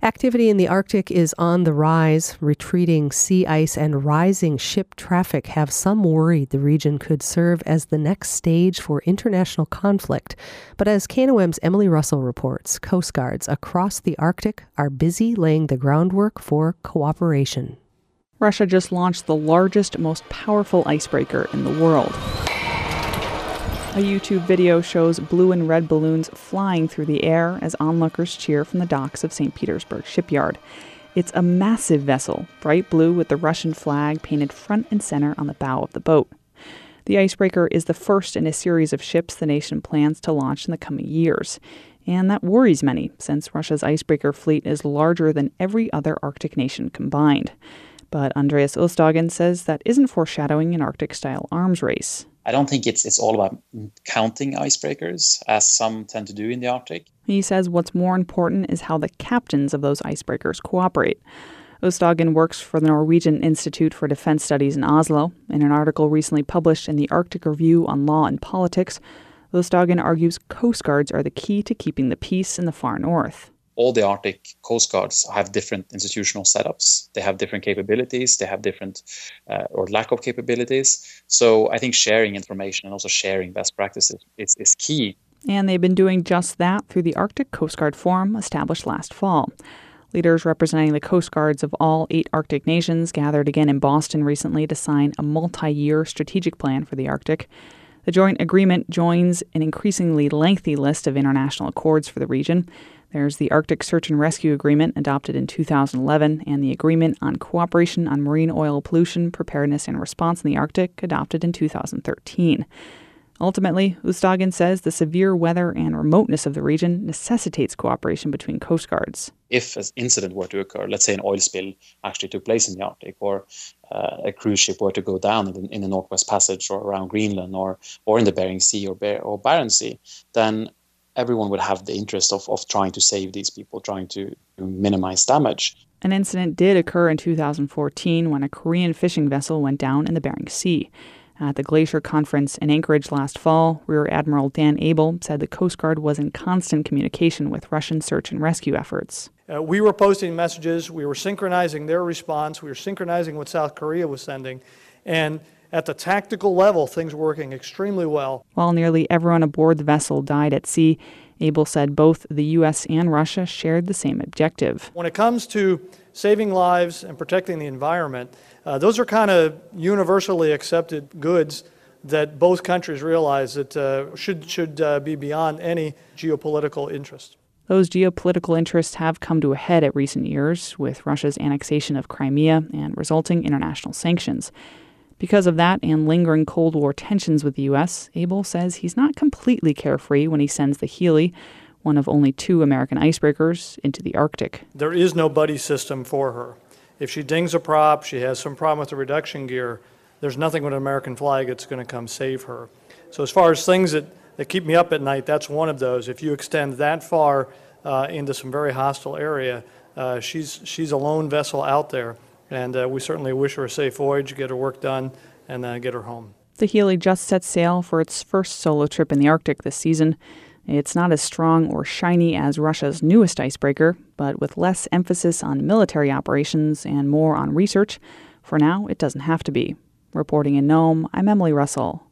Activity in the Arctic is on the rise. Retreating sea ice and rising ship traffic have some worried the region could serve as the next stage for international conflict. But as KNOM's Emily Russell reports, Coast Guards across the Arctic are busy laying the groundwork for cooperation. Russia just launched the largest, most powerful icebreaker in the world. A YouTube video shows blue and red balloons flying through the air as onlookers cheer from the docks of St. Petersburg shipyard. It's a massive vessel, bright blue with the Russian flag painted front and center on the bow of the boat. The icebreaker is the first in a series of ships the nation plans to launch in the coming years. And that worries many, since Russia's icebreaker fleet is larger than every other Arctic nation combined. But Andreas Ulfsdagen says that isn't foreshadowing an Arctic-style arms race. I don't think it's all about counting icebreakers, as some tend to do in the Arctic. He says what's more important is how the captains of those icebreakers cooperate. Ulfsdagen works for the Norwegian Institute for Defense Studies in Oslo. In an article recently published in the Arctic Review on Law and Politics, Ulfsdagen argues Coast Guards are the key to keeping the peace in the far north. All the Arctic Coast Guards have different institutional setups. They have different capabilities. They have different or lack of capabilities. So I think sharing information and also sharing best practices is key. And they've been doing just that through the Arctic Coast Guard Forum established last fall. Leaders representing the Coast Guards of all 8 Arctic nations gathered again in Boston recently to sign a multi-year strategic plan for the Arctic. The joint agreement joins an increasingly lengthy list of international accords for the region. There's the Arctic Search and Rescue Agreement adopted in 2011 and the Agreement on Cooperation on Marine Oil Pollution, Preparedness and Response in the Arctic adopted in 2013. Ultimately, Ulfsdagen says the severe weather and remoteness of the region necessitates cooperation between Coast Guards. If an incident were to occur, let's say an oil spill actually took place in the Arctic, or a cruise ship were to go down in the Northwest Passage or around Greenland or in the Bering Sea or Barents Sea, then everyone would have the interest of trying to save these people, trying to minimize damage. An incident did occur in 2014 when a Korean fishing vessel went down in the Bering Sea. At the Glacier Conference in Anchorage last fall, Rear Admiral Dan Abel said the Coast Guard was in constant communication with Russian search and rescue efforts. We were posting messages, we were synchronizing their response, we were synchronizing what South Korea was sending, and at the tactical level, things were working extremely well. While nearly everyone aboard the vessel died at sea, Abel said both the U.S. and Russia shared the same objective. When it comes to saving lives and protecting the environment, those are kind of universally accepted goods that both countries realize that should be beyond any geopolitical interest. Those geopolitical interests have come to a head at recent years, with Russia's annexation of Crimea and resulting international sanctions. Because of that and lingering Cold War tensions with the U.S., Abel says he's not completely carefree when he sends the Healy, one of only 2 American icebreakers, into the Arctic. There is no buddy system for her. If she dings a prop, she has some problem with the reduction gear, there's nothing with an American flag that's going to come save her. So as far as things that keep me up at night, that's one of those. If you extend that far into some very hostile area, she's a lone vessel out there. And we certainly wish her a safe voyage, get her work done, and get her home. The Healy just set sail for its first solo trip in the Arctic this season. It's not as strong or shiny as Russia's newest icebreaker, but with less emphasis on military operations and more on research, for now it doesn't have to be. Reporting in Nome, I'm Emily Russell.